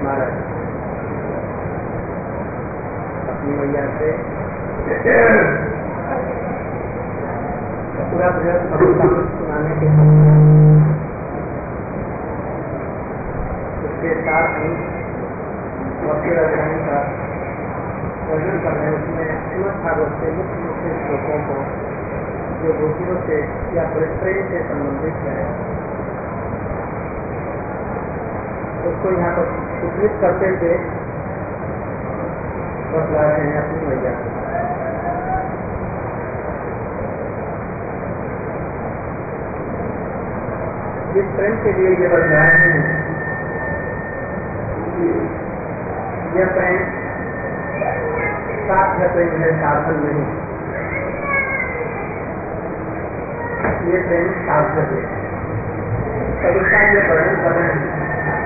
महाराज अपनी मैया से पूरा सुनाने के उसके साथ ही भक्ति राजधानी का वर्णन कर रहे हैं। उसमें श्रीमद् भागवत के मुख्य मुख्य श्लोकों को जो गोपियों से या प्रेम से संबंधित है उसको यहाँ पर उद्धृत करते हुए बतला रहे हैं अपनी मैया। जिस प्रेम के लिए ये बतला रहे हैं यह प्रेम साध्य प्रेम है, साधन नहीं। ये प्रेम साध्य है। तब उसका ये वर्णन कर रहे हैं।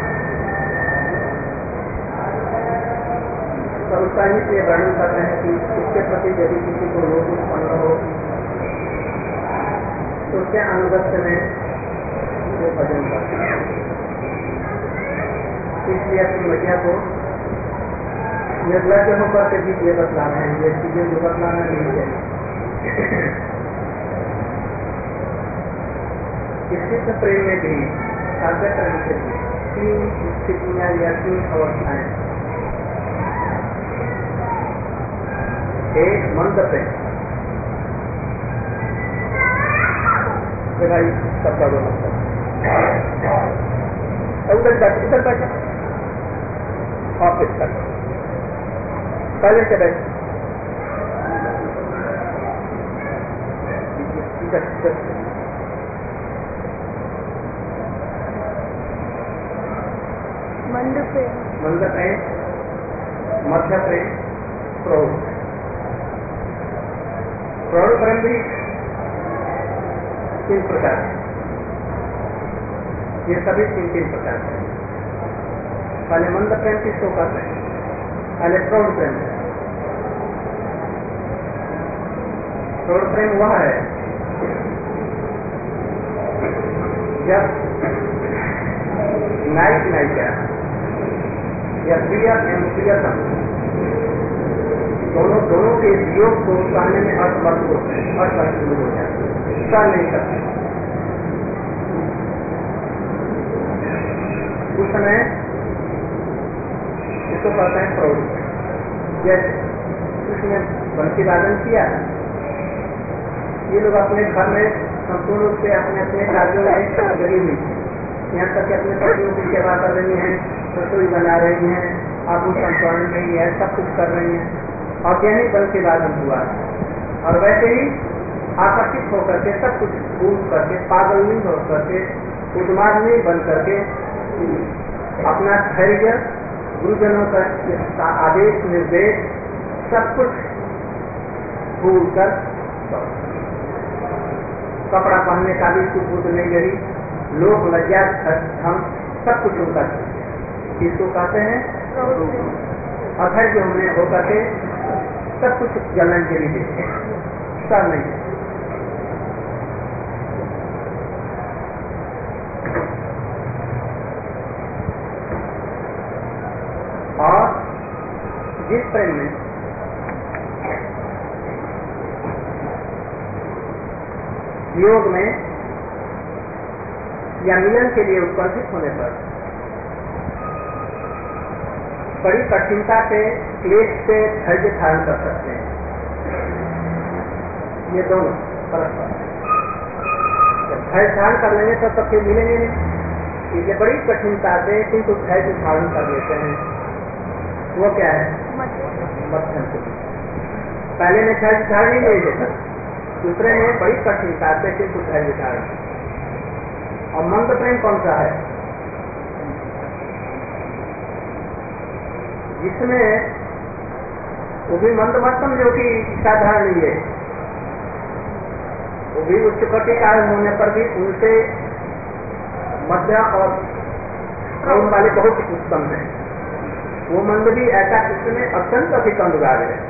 तब उसका ही ये वर्णन कर रहे हैं कि उसके प्रति यदि किसी को लोभ उत्पन्न हो तो उसके अनुगत्य में वो भजन करते हैं। इसलिए अपनी मैया को निर्लज्ज होकर के भी ये बतला रहे हैं। ये चीजें जो बतलाना नहीं चाहिए। इस प्रेम में भी साध्य करने के लिए 3 स्थितियां या 3 अवस्थाएं। एक मंद प्रेम, भाई सबका बोलो उधर बैठा ऑफिस तक पहले से बैठ मंद प्रेम, मध्य प्रेम, प्रौढ़ प्रेम भी 3 प्रकार है। ये सभी 3 प्रकार है। पहले मंद प्रेम किसको कहते हैं? पहले प्रौढ़ प्रेम। प्रौढ़ प्रेम वह है जब नायक नायिका या प्रिय एवं प्रियतम दोनों के वियोग को सहने में असमर्थ होते हैं, असमर्थ हो जाते हैं, सह नहीं सकते। उस समय इसको कहते हैं प्रौढ़। जैसे उसने बंसी वादन किया, ये लोग अपने घर में संपूर्ण रूप से अपने अपने कार्यों में लगी हुई, यहाँ तक कि अपने पतियों की सेवा कर रही हैं, रसोई बना रही हैं, आभूषण पहन रही है, सब कुछ कर रही हैं। और यही बंसी वादन हुआ और वैसे ही आकर्षित होकर के सब कुछ भूल करके, पागल नहीं होकर के, उन्माद नहीं बन करके अपना धैर्य, गुरुजनों का आदेश निर्देश सब कुछ भूल कर कपड़ा पहनने का भी सुबुद्ध नहीं करी, लोग लज्जा हम सब कुछ उनका इसको कहते हैं अधैर्य होने होकर के सब कुछ जलन के लिए देते हैं, सब नहीं। और जिस प्रेम में योग में या मिलन के लिए उपस्थित होने पर बड़ी कठिनता से, क्लेश से धैर्य धारण कर सकते हैं। ये दोनों परस्पर जब धैर्य धारण कर लेंगे तो फिर मिलेंगे नहीं, इसलिए बड़ी कठिनता से किंतु धैर्य धारण कर लेते हैं। वो क्या है? मध्यम से। पहले में धैर्य धारण नहीं ले लेता, दूसरे में बड़ी कठिनता से किंतु धैर्य धारण। और मंद प्रेम कौन सा है? जिसमें वो भी मंद मत समझो कि साधारण ही है, वो भी उच्च कोटि का होने पर भी उनसे मध्य और कौन वाले बहुत उत्तम है। वो मंद भी ऐसा इसमें अत्यंत अधिक अनुराग है।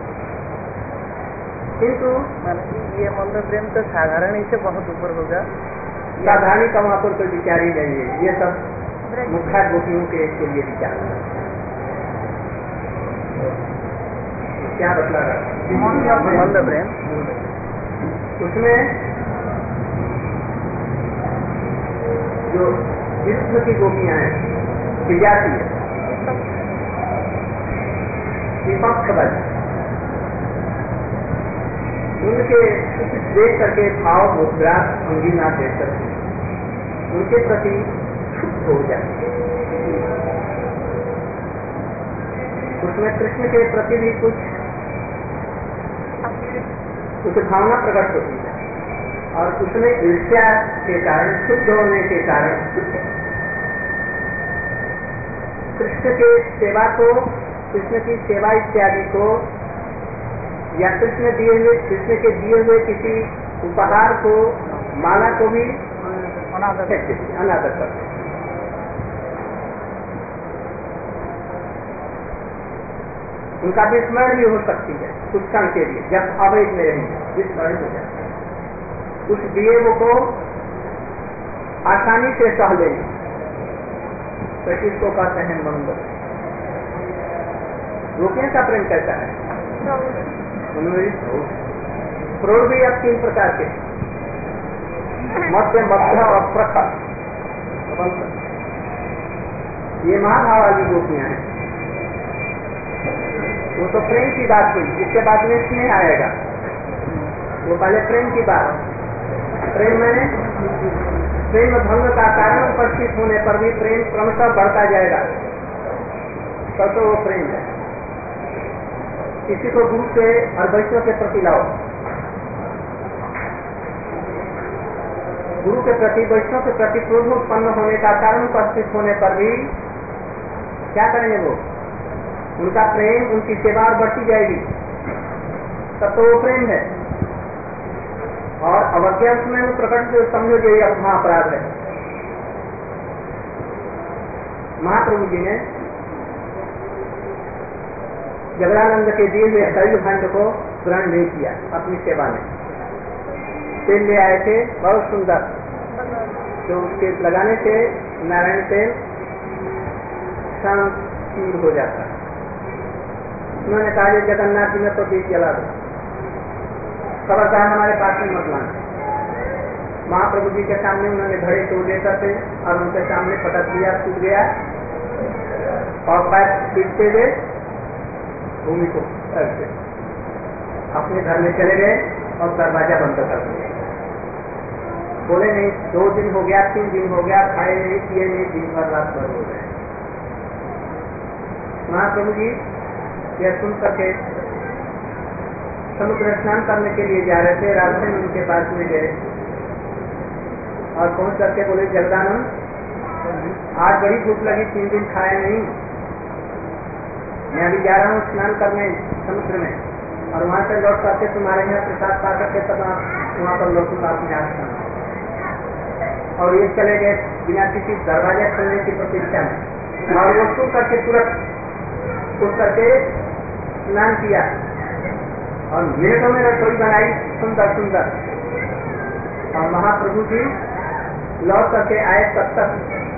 किंतु ये मंद प्रेम तो साधारण ही से बहुत ऊपर होगा। साधारण का वहाँ पर कोई विचार ही नहीं है। ये सब मुख्य गोपियों के लिए विचार क्या बतला रहा प्रेम उसमें जो विष्णु की गोपियां हैं विजाती है विपक्ष बल उनके देख करके भाव मुद्रा अंगीना देख करके उनके प्रति क्षुब्ध हो जाते उसमें कृष्ण के प्रति भी कुछ भावना प्रकट होती है और उसमें ईर्ष्या के कारण शुद्ध होने के कारण कृष्ण के सेवा को कृष्ण की सेवा इत्यादि को या कृष्ण के दिए हुए किसी उपहार को माला को भी अनादर करते उनका विस्मरण भी हो सकती है कुछ क्षण के लिए जब अवैध में रहेंगे विस्मरण हो जाता है उस दिए को आसानी से सह लेंगे तो किसको कहते हैं मंगल गोपियों का प्रेम कैसा है क्रोध भी अब 3 प्रकार के मध्य मध्य और प्रखर ये महाभाव वाली गोपियां हैं वो तो प्रेम की बात हुई इसके बाद में स्नेह आएगा वो पहले प्रेम की बात प्रेम भंग का कारण उपस्थित होने पर भी प्रेम क्रमशः बढ़ता जाएगा तो वो प्रेम है किसी को गुरु से और वैष्णव के प्रति लाओ गुरु के प्रति वैष्णव के प्रति क्रोध उत्पन्न होने का कारण उपस्थित होने पर भी क्या करेंगे वो उनका प्रेम उनकी सेवा और बढ़ती जाएगी तब तो वो प्रेम है और अवज्ञा उसमें वो प्रकट समझो जो ये महाअपराध है महाप्रभु जी ने जगदानंद के दिए हुए शरीर खंड को ग्रहण नहीं किया अपनी सेवा में तेल ले आए थे बहुत सुंदर तो उसके लगाने से नारायण तेल शांत हो जाता है उन्होंने कहा जगन्नाथ जी में तो दीप जला दो खबरदार हमारे पास में मत लाना महाप्रभु जी के सामने उन्होंने घड़े को लेकर थे और उनके सामने पटक दिया टूट गया और पैर पीटते हुए भूमि को अपने घर में चले गए और दरवाजा बंद कर दिया बोले नहीं 2 दिन हो गया 3 दिन हो गया खाए नहीं पिए नहीं दिन भर रात भर हो गए महाप्रभु जी यह सुन करके समुद्र स्नान करने के लिए जा रहे थे रास्ते में उनके पास में गए और पहुंच करके बोले जगदानंद आज बड़ी भूख लगी 3 दिन खाए नहीं मैं अभी जा रहा हूँ स्नान करने समुद्र में और वहां से लौट करके तुम्हारे यहाँ प्रसाद पा करके तब वहाँ पर लौटूंगा अपने आश्रम और ये चले गए बिना किसी दरवाजा खोलने की प्रतीक्षा में और वो सुन करके तुरंत उठ करके स्नान किया और मिनटों में रसोई बनाई सुंदर सुंदर और महाप्रभु जी लौट करके आए तब तक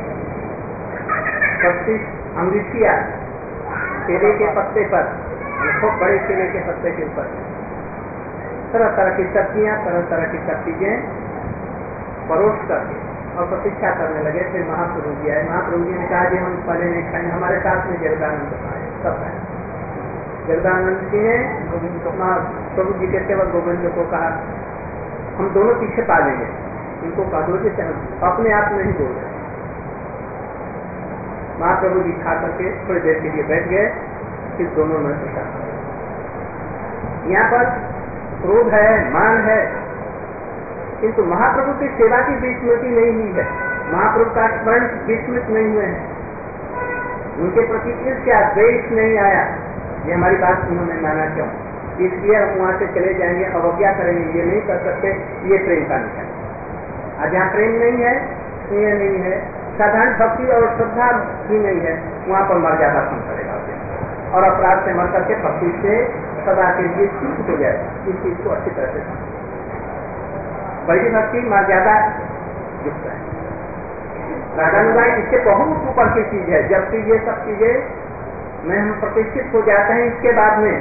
25 अमृतिया केले के पत्ते पर खूब बड़े केले के पत्ते के ऊपर तरह तरह की सब्जियां तरह तरह की सब चीजें परोस करके और प्रतीक्षा करने लगे फिर महाप्रभु जी आए महाप्रभु जी ने कहा कि हम पहले नहीं खाएंगे हमारे साथ में जगदानंद खाए सब खाए जगदानंद जी ने प्रभु जी के सेवक गोविंद को कहा हम दोनों पीछे पा लेंगे इनको कहा दो जैसे हम अपने आप नहीं बोल रहे महाप्रभु जी खा करके थोड़ी देर के लिए बैठ गए फिर दोनों में सोचा यहाँ पर क्रोध है मान है किंतु महाप्रभु की सेवा की विस्मृति नहीं हुई है महाप्रभु का स्मरण विस्मृत नहीं हुए हैं उनके प्रति ईर्ष्या द्वेष नहीं आया ये हमारी बात उन्होंने माना क्यों इसलिए हम वहाँ से चले जाएंगे अवज्ञा करेंगे ये नहीं कर सकते ये प्रेम का निशान और जहाँ प्रेम नहीं है स्नेह नहीं है साधारण भक्ति और श्रद्धा भी नहीं है वहाँ पर मर्यादा कम करेगा और अपराध से मर करके भक्ति से सदा के लिए चूक हो जाए इस चीज को अच्छी तरह से बड़ी भक्ति मर्यादा युक्त है रागानुगाई इससे बहुत ऊपर की चीज है। जबकि ये सब चीजें में हम प्रतिष्ठित हो जाते हैं इसके बाद में,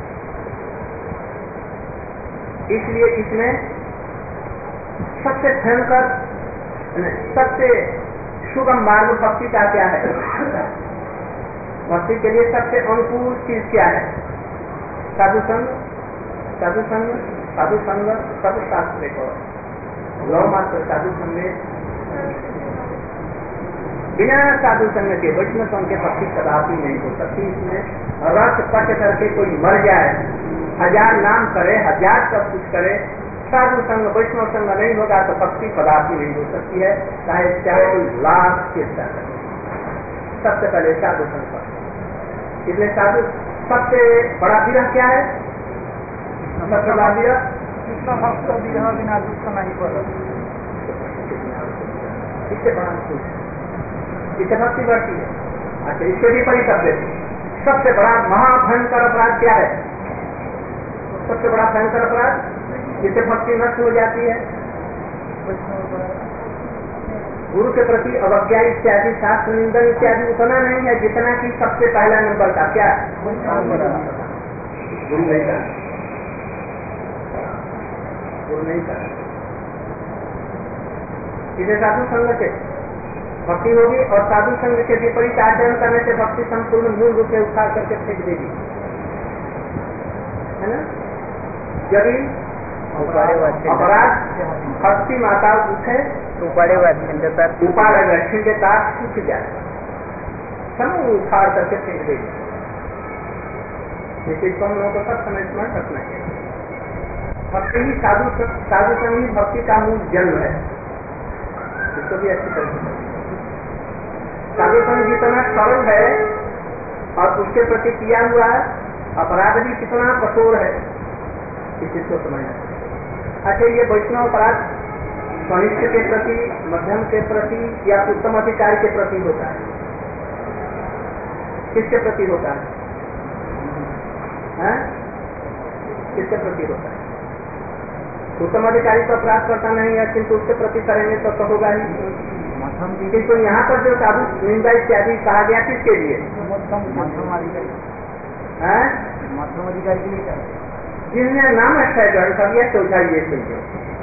इसलिए इसमें सबसे भयंकर, सबसे सुगम मार्ग भक्ति का क्या है? भक्ति के लिए सबसे अनुकूल चीज क्या है? साधु संग, साधु संग, साधु संग सब शास्त्र को लो मात्र साधु संग, बिना साधु संग के वैष्णव संघ के भक्ति कदापि नहीं हो सकती। इसमें रस पट करके कोई मर जाए, 1000 नाम करे, 1000 सब कुछ करे, साधु संग वैष्णव संग नहीं होगा तो भक्ति कदापि नहीं हो सकती है, चाहे कोई लाख चेष्टा करे। सबसे पहले साधु संग पर, इसलिए साधु सबसे बड़ा विरह क्या है? सबसे बड़ा विरह कृष्ण भक्त विरह बिना दुख नहीं पड़ा। इससे बड़ा कुछ, इससे भक्ति बढ़ती है। अच्छा, इसके भी परिशब्द है। सबसे बड़ा महाभयंकर अपराध क्या है? सबसे बड़ा भयंकर अपराध जिससे भक्ति नष्ट हो जाती है, गुरु के प्रति अवज्ञा इत्यादि, शास्त्र निंदन इत्यादि उतना नहीं है जितना कि सबसे पहला नंबर का क्या? गुरु नहीं था, गुरु नहीं था। इसे साधु संग से भक्ति होगी, और साधु संग के विपरीत आचरण करने से भक्ति संपूर्ण मूल रूप से उठा करके फेंक देगी, है ना? यदि अपराध भक्ति माता उठे तो उपाड़ खिंडता सूख जाए, समूह उखाड़ करके फेंक देगी। इस चीज को हम लोगों को सब समय स्मरण रखना चाहिए। भक्ति ही साधु संग ही भक्ति का मूल जन्म है, इसको भी अच्छी तरह से। साधु संग जितना सरल है और उसके प्रति किया हुआ अपराध भी कितना कठोर है, इस चीज को समझना। अच्छा, ये वैष्णव अपराध कनिष्ठ के प्रति, मध्यम के प्रति या उत्तम अधिकारी के प्रति होता है? किसके प्रति होता है? किसके प्रति होता है? उत्तम अधिकारी तो अपराध करता नहीं है, किंतु उसके प्रति करेंगे तो होगा ही। किंतु यहाँ पर जो साधु निंदा इत्यादि कहा गया किसके लिए? मध्यम अधिकारी के लिए। जिनने नाम अच्छा ग्रहण कर लिया तो ये सुनिए,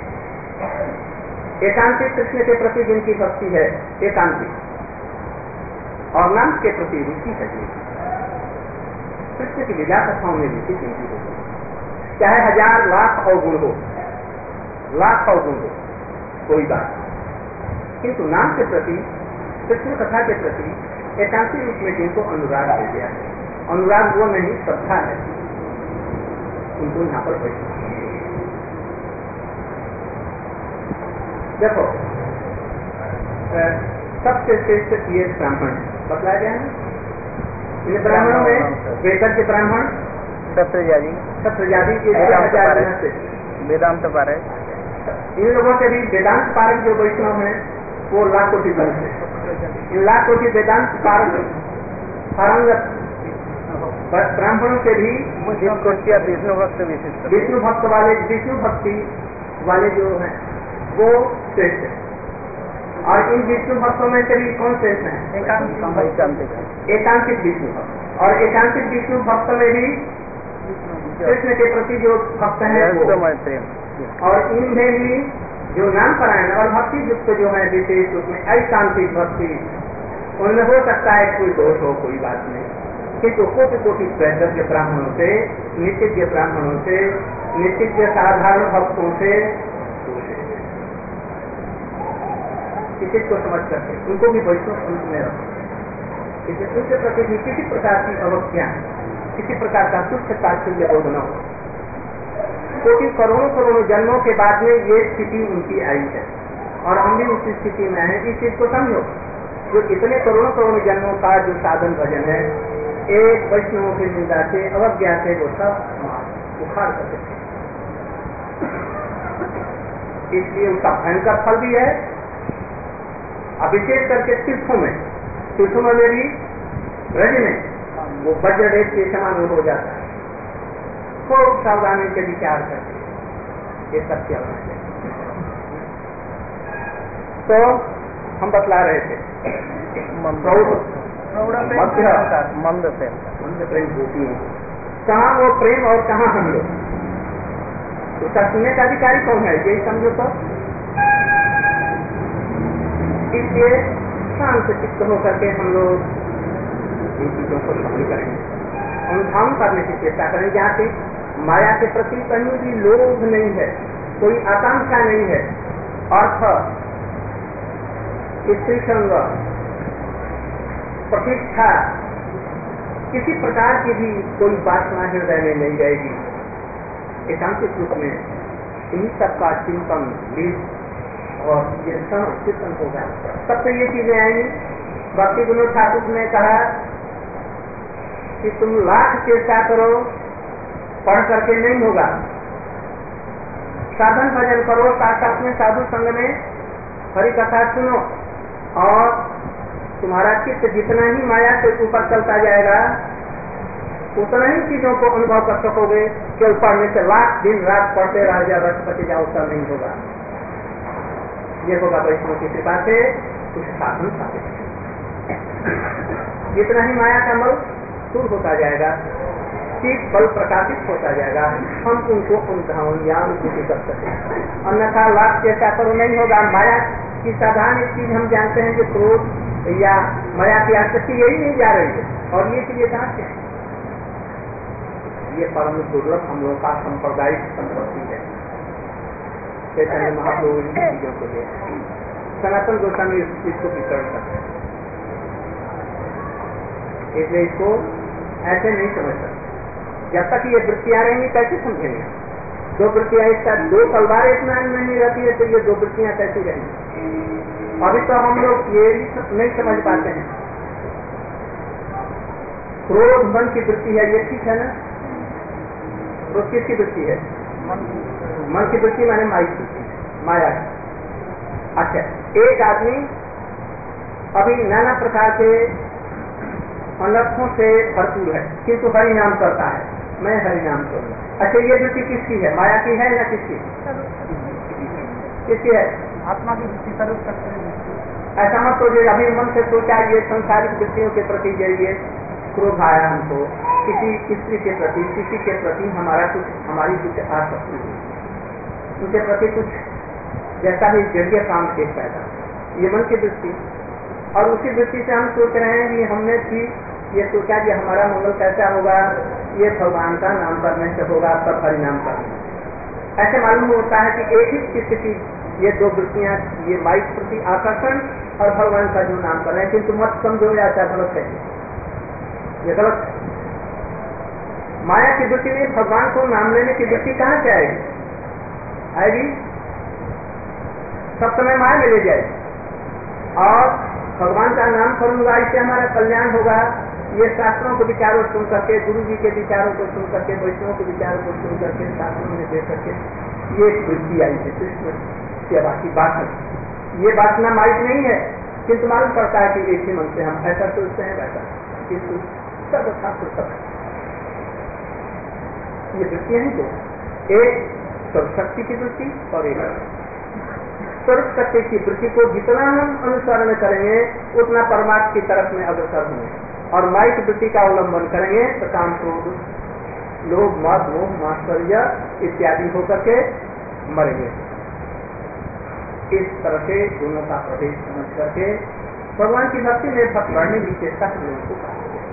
एकांतिक कृष्ण के प्रति जिनकी भक्ति है एकांतिक, और नाम के प्रति रुचि है, कृष्ण की लीला कथाओं में रुचि जिनकी हो, चाहे 1000 लाख अवगुण हो, लाख अवगुण हो, कोई बात, किंतु नाम के प्रति, कृष्ण कथा के प्रति एकांतिक रूप में जिनको अनुराग हो गया है, अनुराग वो नहीं श्रद्धा है, उनको यहाँ पर बैठना। देखो, सबसे श्रेष्ठ ये ब्राह्मण बतलाया गया है। इन ब्राह्मणों में वेदज्ञ के ब्राह्मण, सत्रजाति के वेदांत पारक, इन लोगों के भी वेदांत पारक जो वैष्णव है वो लाख कोटि बनते हैं। इन लाख कोटि वेदांत पारक पारंगत ब्राह्मणों के भी विष्णु भक्त विशिष्ट, विष्णु भक्त वाले, विष्णु भक्ति वाले जो हैं वो श्रेष्ठ है। और इन विष्णु भक्तों में से भी कौन श्रेष्ठ है? एकांतिक विष्णु भक्त। और एकांतिक विष्णु भक्त में भी कृष्ण के प्रति जो भक्त है वो, और इनमें भी जो नाम परायण और भक्ति युक्त जो है विशेष रूप में ऐकांतिक भक्ति, उनमें हो सकता है कोई दोष हो, कोई बात नहीं, किंतु कोटि कोटि वैदज्ञ ब्राह्मणों से, नित्य ब्राह्मणों से, नित्य साधारण भक्तों से किसी को समझ करके उनको भी वैष्णव संत में रखो। इसलिए उनके प्रति भी किसी प्रकार की अवज्ञा, किसी प्रकार का तुच्छ तात्पर्य बोध न हो। क्योंकि करोड़ों जन्मों के बाद में ये स्थिति उनकी आई है और हम भी उसी स्थिति में हैं। इस चीज को समझो, जो इतने करोड़ों जन्मों का जो साधन भजन है, एक वैष्णव की निंदा से, अवज्ञा से वो सब उखाड़ सकते थे। इसलिए उसका भयंकर फल भी है। अब विशेष करके तीर्थों में भी ब्रज में वो वज्र रेत के समान हो जाता है। खूब सावधानी से विचार करके ये सत्य होना चाहिए। तो हम बतला रहे थे। मंद प्रेम गोपी, कहाँ वो प्रेम और कहाँ हम लोग? उसका सुनने का अधिकारी कौन है, यही समझो तो। इसलिए शांत चित्त होकर के हम लोग इन चीजों को शामिल करेंगे, अनुधान करने की चेष्टा करें, जहाँ से माया के प्रति कहीं भी लोभ नहीं है, कोई आकांक्षा नहीं है, अर्थ, स्त्री संग, प्रतिष्ठा, किसी प्रकार की भी कोई वासना हृदय में नहीं रहेगी। एकांतिक रूप में इन्हीं सबका चिंतन और ये चिंतन होगा, तब तो ये चीजें आएंगी। भक्ति विनोद ठाकुर ने कहा कि तुम लाख चेष्टा करो, पढ़ करके नहीं होगा, साधन भजन करो, साथ साथ में साधु संग में हरि कथा सुनो, और तुम्हारा चित्त जितना ही माया से ऊपर चलता जाएगा उतना ही चीजों को अनुभव कर सकोगे। केवल पढ़ने से लाख दिन रात पढ़ते रह जाओ, राष्ट्रपति जाओ, उत्तर नहीं होगा। ये होगा वैष्णव की कृपा से कुछ साधन साधे, जितना ही माया का मल दूर होता जाएगा, चित्त बल प्रकाशित होता जाएगा, हम उनको ज्ञान बुद्धि कर सकते। अन्यथा लाभ चेष्टा करो नहीं होगा। माया की साधारण एक चीज हम जानते हैं कि क्रोध या माया की आसक्ति यही नहीं जा रही है, और ये चीजें कहाँ से? ये परम दुर्लभ हम लोग का सांप्रदायिक संपत्ति है। चैतन्य महाप्रभु इन चीजों को दे, सनातन गोस्वामी इस चीज को विकरण करते हैं, इसलिए इसको ऐसे नहीं समझ सकते। जब तक ये वृत्तियां रहेंगी कैसे समझेंगे? दो वृत्तियां एक साथ, दो तलवार एक नाम में नहीं रहती है, तो ये दो वृत्तियां कैसी रहेंगी? अभी तो हम लोग ये नहीं समझ पाते हैं। क्रोध मन की वृत्ति है, ये ठीक है ना? क्रोध किसकी वृत्ति है? मन की वृत्ति माने माया। अच्छा, एक आदमी अभी नाना प्रकार के अनर्थों से भरपूर है, किंतु हरि नाम करता है, मैं हरि नाम करूंगा। अच्छा, ये वृत्ति किसकी है? माया की है या किसकी? किसकी है? आत्मा की वृत्ति सर्व सकते हैं। ऐसा मत सोचिए अभी मन से सोचा ये संसारिक वृत्तियों के प्रति जाइए, क्रोध आया हमको, किसी स्त्री के प्रति, किसी के प्रति हमारी कुछ आसक्ति हुई, उनके प्रति कुछ जैसा भी जड़िए काम के पैदा, ये मन की वृत्ति। और उसी वृत्ति से हम सोच रहे हैं कि हमने भी ये सोचा कि हमारा मंगल कैसा होगा, ये भगवान का नाम करने से होगा, सब हरिनाम करने। ऐसे मालूम होता है कि एक ही चित्त की ये दो वृत्तियां, ये माइक प्रति आकर्षण और भगवान का जो नाम कर रहे हैं, किंतु मत समझो ऐसा गलत है, ये गलत है। माया की वृत्ति में भगवान को नाम लेने की वृत्ति कहाँ से आएगी? आएगी सब समय माया में ले जाएगी, और भगवान का नाम करूंगा इससे हमारा कल्याण होगा, ये शास्त्रों के विचारों सुन करके, गुरु जी के विचारों को सुन करके, वैष्णव के विचारों को सुन करके, शास्त्रों में देख करके ये वृत्ति आई है कृष्ण सेवा की वासना। ये वासना माइक नहीं है, किंतु मालूम पड़ता है कि एक ही मन से हम ऐसा सोचते हैं वैसा, किंतु सब शास्त्र सब ये वृत्तियां ही दो, एक सर्वशक्ति की वृत्ति और एक सर्वशक्ति की वृत्ति को जितना हम अनुसरण करेंगे उतना परमात्मा की तरफ में अग्रसर होंगे, और माइक वृत्ति का अवलंबन करेंगे तो काम क्रोध लोभ मद मोह मात्सर्य इत्यादि होकर के मरेंगे। इस तरह से दोनों का प्रवेश समझ करके भगवान की भक्ति में भक्त बढ़ने की चेष्टा करने को कहा।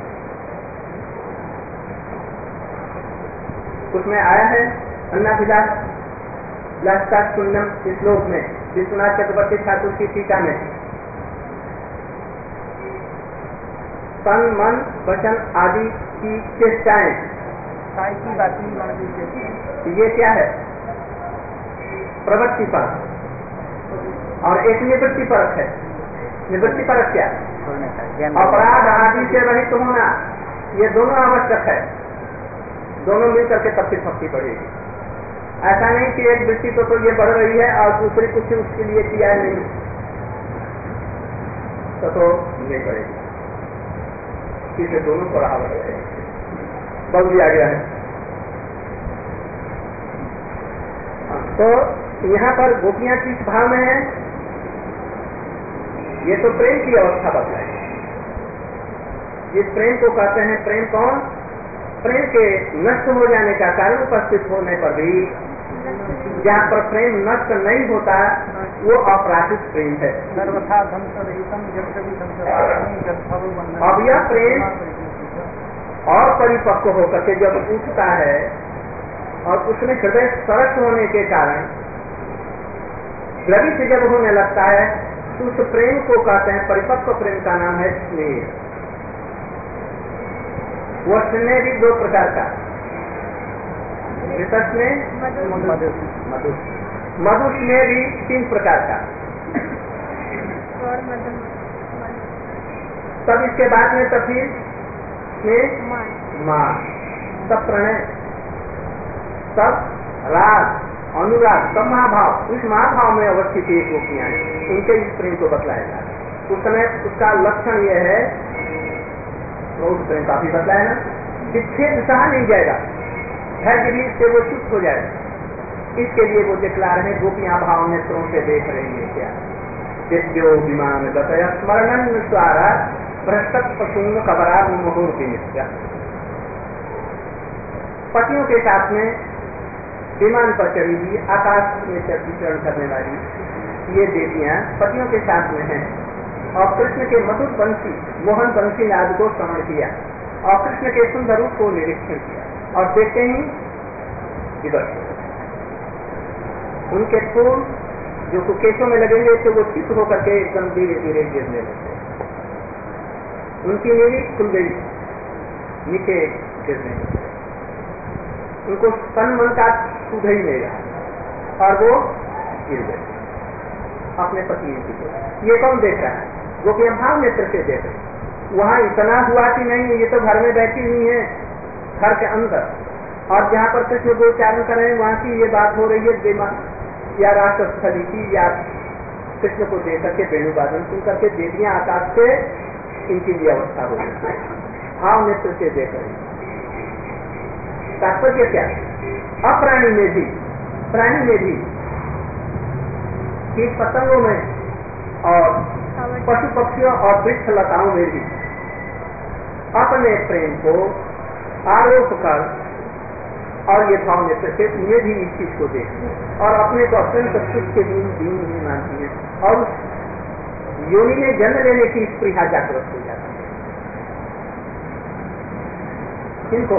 उसमें आया है अन्नाभिलाष पुण्यम श्लोक में, विश्वनाथ चक्रवर्ती ठाकुर की टीका में, तन मन वचन आदि की चेष्टाएं, ये क्या है? प्रवृत्ति परक और एक निवृत्ति परक है। निवृत्ति परक क्या? अपराध आदि से रहित होना, ये दोनों आवश्यक है, दोनों मिलकर के तब फिर भक्ति बढ़ेगी। ऐसा नहीं कि एक वृत्ति तो ये बढ़ रही है और दूसरी कुछ उसके लिए किया नहीं तो नहीं बढ़ेगी, इसे दोनों को बढ़ावा है, बल दिया गया है। तो यहाँ पर गोपियां किस भाव में है? ये तो प्रेम की अवस्था बताई। जिस प्रेम को कहते हैं प्रेम कौन? प्रेम के नष्ट हो जाने का कारण उपस्थित होने पर भी जहाँ पर प्रेम नष्ट नहीं होता वो अपराधिक प्रेम है। अब यह प्रेम और परिपक्व होकर के जब उठता है और उसमें हृदय सरस होने के कारण द्रवित जब होने लगता है तो उस प्रेम को कहते हैं, परिपक्व प्रेम का नाम है स्नेह। वह स्नेह भी दो प्रकार का, मधु स्नेह भी 3 प्रकार का। तब इसके बाद में तो फिर स्नेह, मान, सब प्रणय, सब राग, अनुराग, सब महाभाव। इस महाभाव में अवस्थित एक गोपियां हैं, उनके इस प्रेम को बतलाएगा। उस समय उसका लक्षण यह है, तो उस प्रेम का भी बतलाया ना, कि खेद सहा नहीं जाएगा, धैर्य भी से वो चुप हो जाएगा। इसके लिए वो दिखला रहे हैं, गोपियां भाव नेत्रों से देख रही है क्या? दिव्यो विमान गतय स्मरणन द्वारा भ्रष्ट प्रसूंग कबरा मुहूर्ति नित्य। पतियों के साथ में विमान पर चढ़ी हुई, आकाश में विचरण करने वाली ये देवियां पतियों के साथ में हैं और कृष्ण के मधुर बंसी, मोहन बंसी नाद को श्रवण किया और कृष्ण के सुंदर रूप को निरीक्षण किया और देखते ही इधर उनके फूल जो केशों में लगेंगे तो वो चित होकर के एकदम धीरे धीरे गिरने लगे। उनकी नीली खुल गई, नीचे गिरने लगे। उनको तन मन का सुध ही नहीं रहा और वो गिर गए अपने पति की। ये कौन देख रहा है? गोपियां भाव नेत्र से देख रहे। वहाँ इतना हुआ कि नहीं, ये तो घर में बैठी हुई है, घर के अंदर, और जहाँ पर कृष्ण गोचारण कर रहे हैं वहाँ की ये बात हो रही है, या राष्ट्रस्थली की, या कृष्ण को देख करके वेणुवादन सुन करके देवियां आकाश से इनकी ये अवस्था हो रही है, भाव नेत्र से देख रहे। तात्पर्य क्या? अप्राणी में भी, प्राणी में भी, कीट पतंगों में और पशु पक्षियों और वृक्ष लताओं में भी अपने प्रेम को आरोप कर और ये भाव नेत्र से उन्हें भी इस चीज को देखते हैं और अपने को अत्यंत सुख के दिन नहीं मानती है और उस योनि में जन्म लेने की स्पृहा जागृत हो जाती है। इनको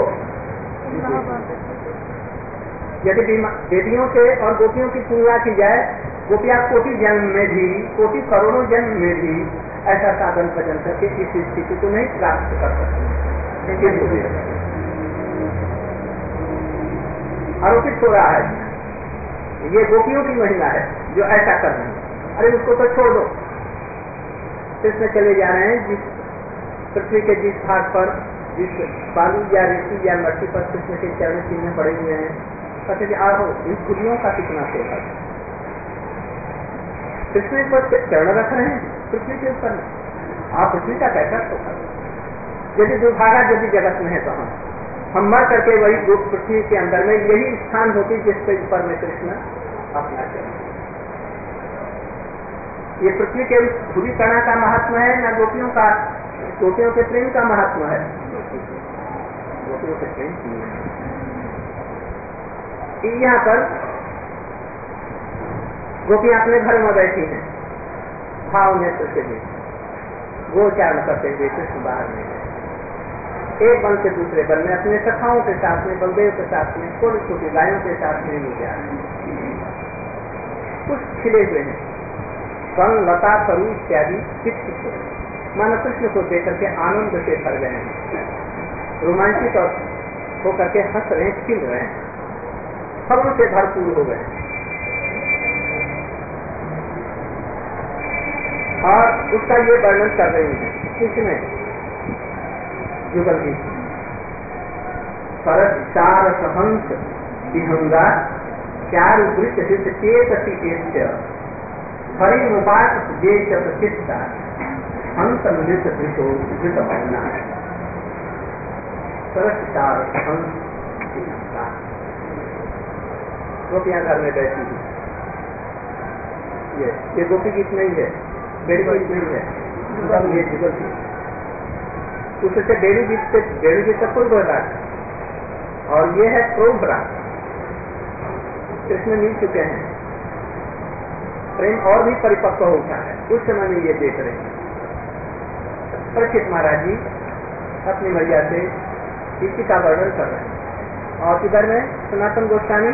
यदि देवियों से और गोपियों की तुलना की जाए, गोपियां कोटि जन्म में भी, कोटि करोड़ों जन्म में भी ऐसा साधन भजन करके इस स्थिति को नहीं प्राप्त कर सकते। आरोपित हो रहा है ये गोपियों की महिमा है जो ऐसा कर रही है। अरे उसको तो छोड़ दो, कृष्ण चले जा रहे हैं जिस पृथ्वी के जिस भाग पर, जिस बालू या रेती या मट्टी पर कृष्ण के चरण चिन्ह पड़े हुए हैं, कहते आओ इन फूलियों का कितना शोभा। कृष्ण पर चरण रख रहे हैं पृथ्वी के ऊपर, आप पृथ्वी का कैसा शोभा। यदि दुर्भागा यदि जगत में है तो हम मर करके वही पृथ्वी के अंदर में यही स्थान होती जिसके ऊपर में कृष्ण अपना चरण। ये पृथ्वी के धुरी कणा का महात्मा है ना गोपियों का, गोपियों के प्रेम का महात्मा है। गोपियों के प्रेम की यहाँ पर गोपियां अपने घर में बैठी हैं, भाव नेत्र से भी गोचारण करते हुए कृष्ण बाहर में एक वन से दूसरे वन में अपने सखाओं के साथ में, बलदेव के साथ में, छोटी छोटी गायों के साथ में मिल जा रहे हैं। कुछ खिले हुए हैं, वन, लता, सरु इत्यादि चित्त मानो कृष्ण को देख करके आनंद से भर गए हैं, रोमांचित और होकर के हंस रहे हैं, खिल रहे हैं, फलों से भरपूर हो गए और उसका ये वर्णन कर रहे हैं इसमें जुगल गीत। सरस चार सहंस विहंगा चार वृत्त हित चेतसी केश्य हरि मुपात देश प्रचित्ता हंस मृत धृतो धृत पन्ना। सरस चार सहंस विहंगा, गोपियां घर में बैठी हुई, ये गोपी गीत नहीं है, बेड़ी बीज नहीं है, ये जुगल बीज, उससे बेड़ी बीज से पूर्व राग, और ये है क्रोध राग, इसमें मिल चुके हैं। प्रेम और भी परिपक्व होता है, उस समय में ये देख रहे हैं। परीक्षित महाराज जी अपनी मैया से इसी का वर्णन कर रहे हैं, और इधर में सनातन गोस्वामी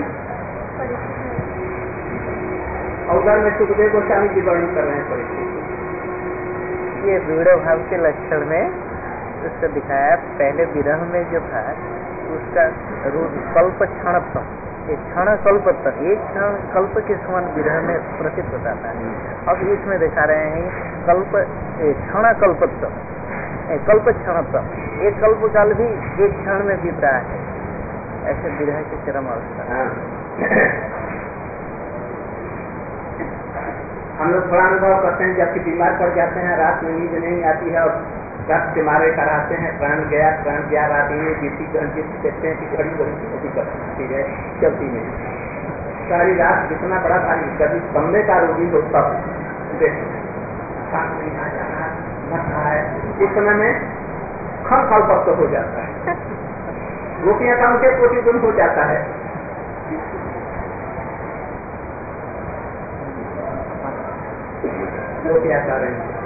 और उधर में सुखदेव गोस्वामी जी वर्णन कर रहे हैं परीक्षित। ये विरह भाव के लक्षण में उसका दिखाया। पहले विरह में जो था उसका कल्प क्षणत्म, एक क्षण कल्प तक, एक क्षण कल्प के समान विरह में प्रतीत होता था। अब इसमें दिखा रहे हैं कल्प क्षण कल्पत्व, कल्प क्षणत्व, एक कल्प काल भी एक क्षण में बीत रहा है, ऐसे विरह की चरम अवस्था। हम लोग थोड़ा अनुभव करते हैं, जबकि बीमार पड़ जाते हैं, रात में नींद नहीं आती है और रक्त के मारे कराते हैं, प्राण गया रात में जिसकी कहते हैं कि घड़ी बड़ी करती है, चलती नहीं, सारी रात जितना बड़ा भारी, कभी कमरे का रोगी हो तब देखो सांस नहीं आ जाना मत है, इस समय में खम फल पक्व हो जाता है, रोटियां का उनके कोटि गुण हो जाता है। रोटियां खा रहे हैं,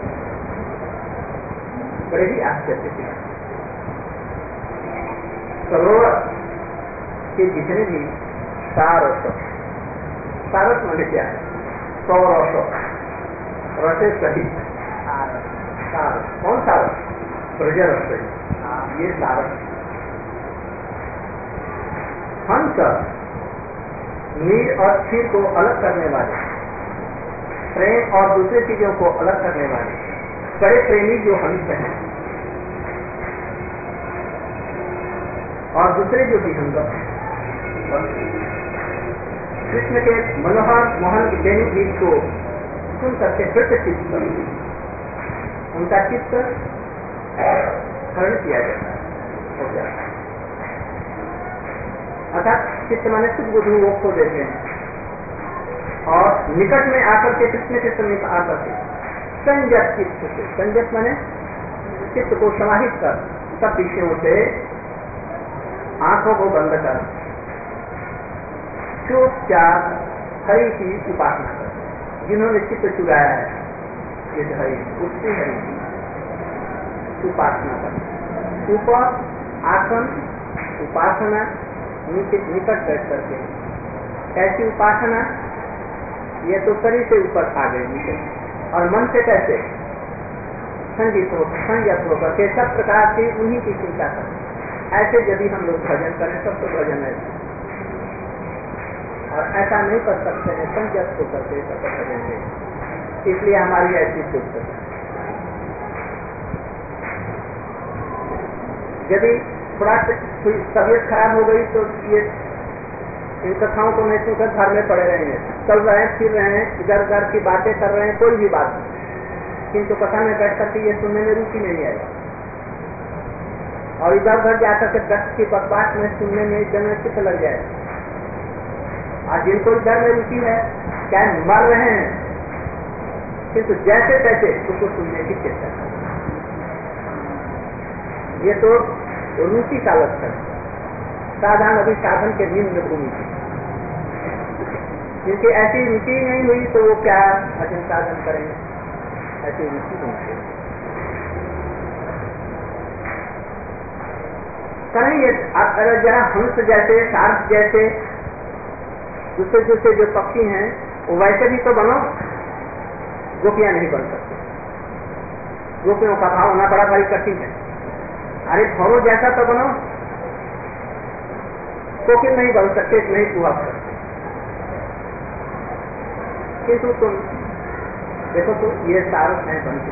बड़े ही आश्चर्य थे। सरोवर के जितने भी सारस माने क्या है, रसे सहित सारस, कौन सारस? ब्रजरस, ये सारस। हंस नीर और क्षीर को अलग करने वाले, प्रेम और दूसरी चीजों को अलग करने वाले बड़े प्रेमी जो हंस हैं, और दूसरे जो विहंगम हैं, कृष्ण के मनोहर मोहन दैनिक गीत को सुन करके कृत्य चित्त उनका चित्त हरण किया जाता है, हो जाता है। अर्थात चित्त माने सुख बुद्धि वो खो देते हैं, और निकट में आकर के कृष्ण के समीप आकर के संयत चित्त से, संयत माने चित्त को समाहित कर सब विषयों से आंखों को बंद कर चुपचाप हरि की उपासना कर, जिन्होंने चित्त चुराया है ये हरि, उसकी हरि की उपासना कर। ऊपर आसन उपासना, नीचे निकट बैठ करके कैसी उपासना, ये तो शरीर से ऊपर आ गए नीचे, और मन से कैसे संयत होकर के सब प्रकार की उन्हीं की चिंता करें। ऐसे यदि हम लोग भजन करें सब तो भजन है, और ऐसा नहीं कर सकते हैं संयत होकर के सब भजन है, इसलिए हमारी ऐसी सोच है। यदि थोड़ा तबीयत खराब हो गई तो ये इन कथाओं को नहीं सुनकर घर में पड़े रहे हैं, चल रहे हैं, फिर रहे हैं, इधर उधर की बातें कर रहे हैं, कोई भी बात, किंतु कथा में बैठ करके ये सुनने में रुचि नहीं आएगा, और इधर उधर जाकर के दस की बकवास में सुनने में जन्म चित्त लग जाएगा। और जिनको इधर में रुचि है, क्या मर रहे हैं, किंतु जैसे तैसे उसको सुनने की चेष्टा है, ये तो रुचि का लक्षण है। साधारण अभी साधन के निम्न भूमि थी, जिनकी ऐसी रुचि नहीं हुई तो वो क्या भजन साधन करेंगे, ऐसी रुचि नहीं है। करेंगे अगर जरा हंस जैसे, सार्थ जैसे, दूसरे दूसरे जो पक्षी हैं वो वैसे भी तो बनो, गोपियां नहीं बन सकती, गोपियों का भाव होना बड़ा भारी कठिन है। अरे भौरों जैसा तो बनो, कोकिल नहीं बन सकते, नहीं हुआ सकते, किंतु तुम देखो तो ये सारस हैं बनते,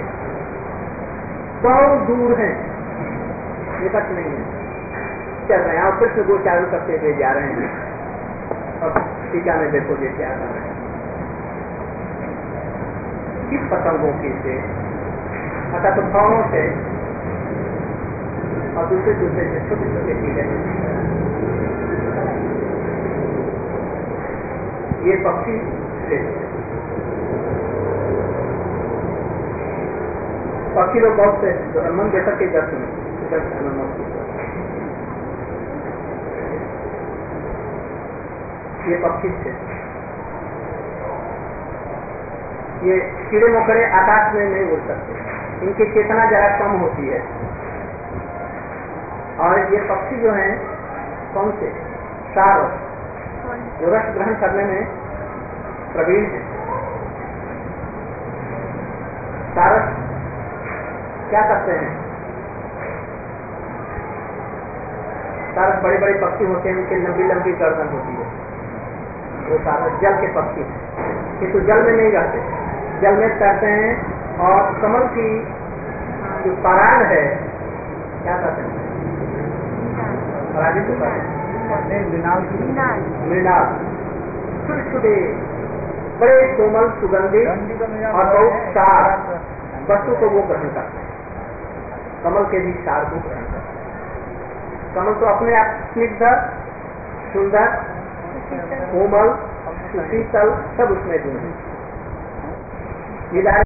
बहुत दूर हैं, निकट नहीं है, चल रहे हैं और कृष्ण गोचारण करते हुए जा रहे हैं। और टीका में देखो ये क्या कर रहे हैं, किस पतंगों की से, अर्थात तो भावों से और दूसरे दूसरे से छोटे छोटे कीड़े, ये पक्षी पक्षी लोग बहुत से मन बेहतर के दर्शन ये पक्षी थे। ये कीड़े मकोड़े आकाश में नहीं उड़ सकते, इनकी चेतना जरा कम होती है। और ये पक्षी जो हैं कौन से सारस, जो रस ग्रहण करने में प्रवीण है। सारस क्या करते हैं? सारस बड़े बड़े पक्षी होते हैं, उनकी लंबी लंबी गर्दन होती है। वो सारस जल के पक्षी हैं, किंतु जल में नहीं रहते, जल में तैरते हैं। और कमल की जो पराग है क्या कहते हैं? परागित होता है मृणाल, छोटे छोटे बड़े कोमल सुगंधित और बहुत सार वस्तु को वो ग्रहण करते हैं। कमल के भी सार को ग्रहण करते हैं। कमल तो अपने आप स्निग्ध, सुंदर, कोमल, सुशीतल सब उसमें गुण है।